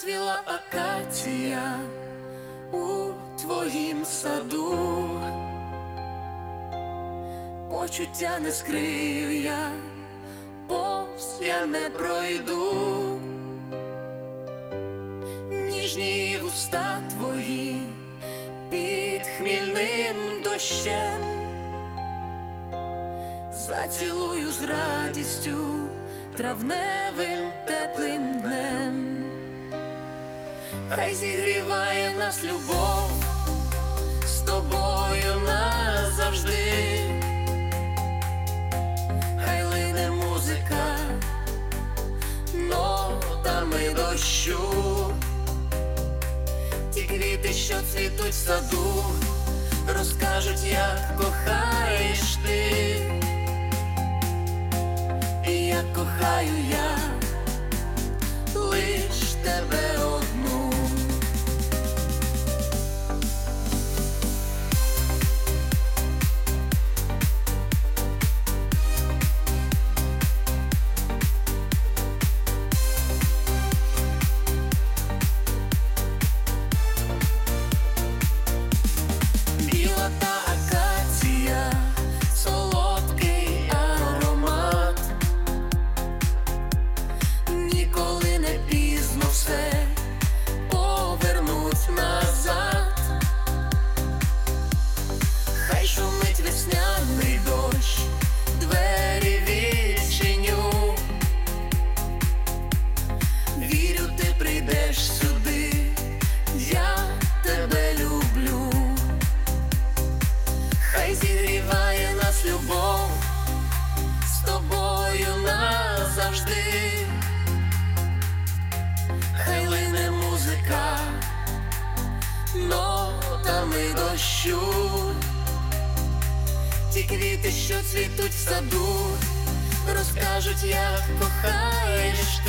Розцвіла акація у твоїм саду, почуття не скрию я, повз я не пройду. Ніжні вуста твої під хмільним дощем, зацілую з радістю травневим теплим днем. Хай зігріває нас любов, з тобою назавжди. Хай лине музика нотами дощу, ті квіти, що цвітуть в саду, розкажуть, як кохаєш ти, і як кохаю я лиш тебе одну. Біла та акація, солодкий аромат, ніколи не пізно все повернуть назад. Хай шумить весняний дощ, двері відчиню, вірю, ти прийдеш сюди, я тебе люблю. Хай зігріває нас любов, з тобою назавжди. Хай лине музика нотами дощу, ті квіти, що цвітуть в саду, розкажуть, як кохаєш